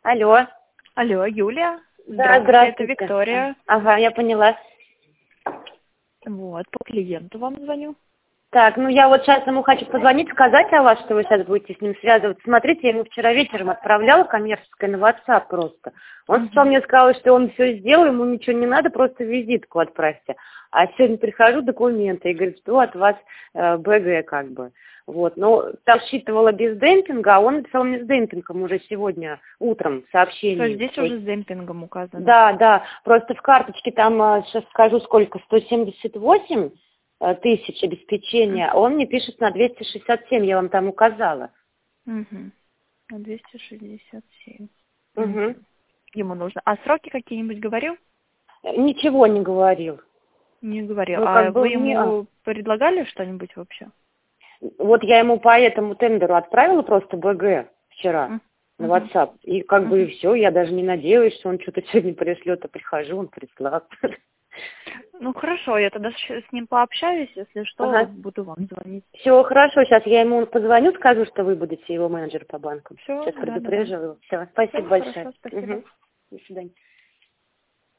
Алло. Алло, Юлия. Да, Это здравствуйте. Виктория. Ага, я поняла. Вот, по клиенту вам звоню. Так, ну я вот сейчас ему хочу позвонить, сказать о вас, что вы сейчас будете с ним связываться. Смотрите, я ему вчера вечером отправляла коммерческое на WhatsApp просто. Он сам мне сказал, что он все сделал, ему ничего не надо, просто визитку отправьте. А сегодня прихожу, документы, и говорит, что от вас БГ как бы. Вот, но там считывала без демпинга, а он написал мне с демпингом уже сегодня утром сообщение. То есть здесь уже с демпингом указано? Да, просто в карточке там, сейчас скажу сколько, 178 тысяч обеспечения, а он мне пишет на 267, я вам там указала. Угу. 267. Угу. Ему нужно. А сроки какие-нибудь говорил? Ничего не говорил. Не говорил. Ну, А как бы вы ему предлагали что-нибудь вообще? Вот я ему по этому тендеру отправила просто БГ вчера на WhatsApp. И как бы и все, я даже не надеялась, что он что-то сегодня пришлет, а прихожу, он прислал. Ну хорошо, я тогда с ним пообщаюсь, если что, буду вам звонить. Все, хорошо, сейчас я ему позвоню, скажу, что вы будете его менеджер по банкам. Все, Сейчас да. предупрежу его. Все, спасибо Всё, большое. хорошо, спасибо. До свидания.